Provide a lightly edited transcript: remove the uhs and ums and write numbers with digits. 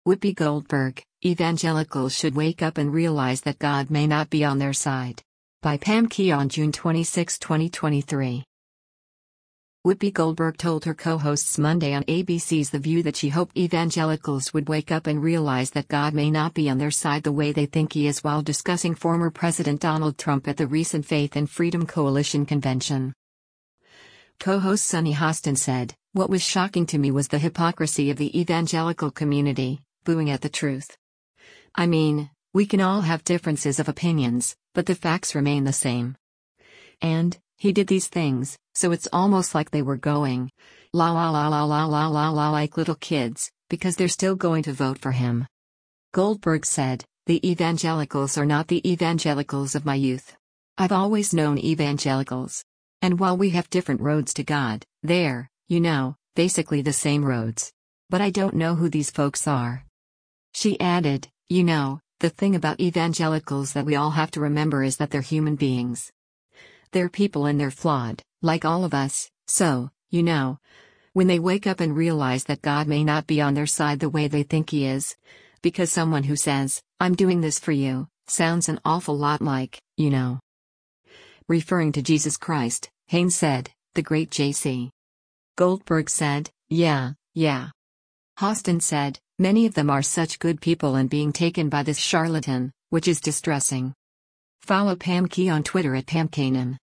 Whoopi Goldberg, Evangelicals should wake up and realize that God may not be on their side. By Pam Key on June 26, 2023. Whoopi Goldberg told her co-hosts Monday on ABC's The View that she hoped evangelicals would wake up and realize that God may not be on their side the way they think he is while discussing former President Donald Trump at the recent Faith and Freedom Coalition convention. Co-host Sunny Hostin said, "What was shocking to me was the hypocrisy of the evangelical community, booing at the truth. I mean, we can all have differences of opinions, but the facts remain the same. And he did these things, so it's almost like they were going, la la la la la la la la like little kids, because they're still going to vote for him." Goldberg said, "The evangelicals are not the evangelicals of my youth. I've always known evangelicals. And while we have different roads to God, they're, basically the same roads. But I don't know who these folks are." She added, "The thing about evangelicals that we all have to remember is that they're human beings. They're people and they're flawed, like all of us, so, when they wake up and realize that God may not be on their side the way they think he is, because someone who says, 'I'm doing this for you,' sounds an awful lot like, Referring to Jesus Christ, Haynes said, "The great JC." Goldberg said, Yeah. Hostin said, "Many of them are such good people and being taken by this charlatan, which is distressing." Follow Pam Key on Twitter at PamKanan.